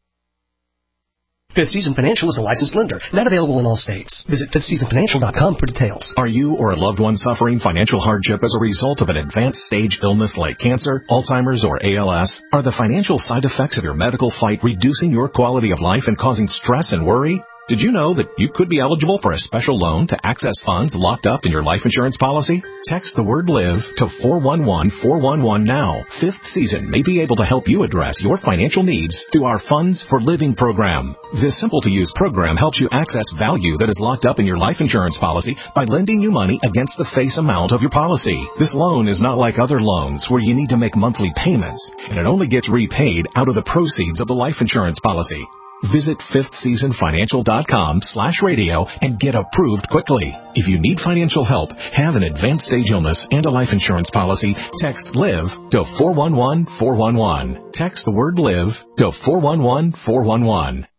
Fifth Season Financial is a licensed lender, not available in all states. Visit fifth season financial dot com for details. Are you or a loved one suffering financial hardship as a result of an advanced stage illness like cancer, Alzheimer's, or A L S? Are the financial side effects of your medical fight reducing your quality of life and causing stress and worry? Did you know that you could be eligible for a special loan to access funds locked up in your life insurance policy? Text the word LIVE to four one one four one one now. Fifth Season may be able to help you address your financial needs through our Funds for Living program. This simple-to-use program helps you access value that is locked up in your life insurance policy by lending you money against the face amount of your policy. This loan is not like other loans where you need to make monthly payments, and it only gets repaid out of the proceeds of the life insurance policy. Visit fifth season financial dot com slash radio and get approved quickly. If you need financial help, have an advanced stage illness, and a life insurance policy, text LIVE to four one one four one one. Text the word LIVE to four one one four one one.